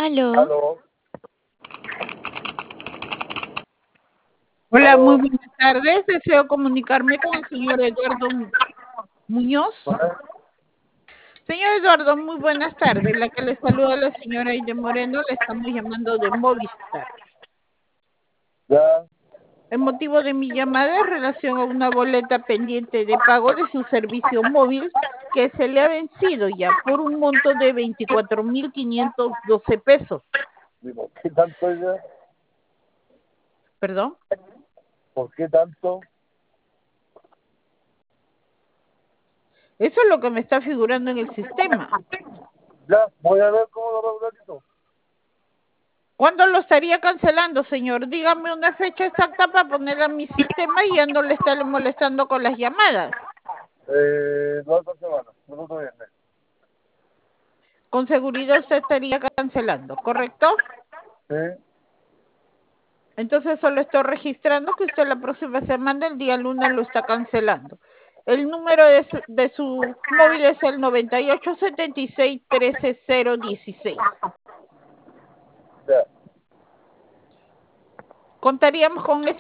Aló. Aló, Hola, muy aló. buenas tardes. Deseo comunicarme con el señor Eduardo Muñoz. Ajá. Señor Eduardo, muy buenas tardes. La que le saluda la señora Aide Moreno, le estamos llamando de Movistar. Ya, El motivo de mi llamada es relación a una boleta pendiente de pago de su servicio móvil que se le ha vencido ya por un monto de 24.512 pesos. ¿por qué tanto ya? ¿Perdón? ¿Por qué tanto? Eso es lo que me está figurando en el sistema. Ya, voy a ver cómo lo regularizo. ¿Cuándo lo estaría cancelando, señor? Dígame una fecha exacta para ponerla en mi sistema y ya no le estaré molestando con las llamadas. La otra semana, el otro viernes. Con seguridad usted estaría cancelando, ¿correcto? Sí, Entonces solo estoy registrando que usted la próxima semana, el día lunes, lo está cancelando. El número de su móvil es el 9876-13016. ya. Contaríamos con ese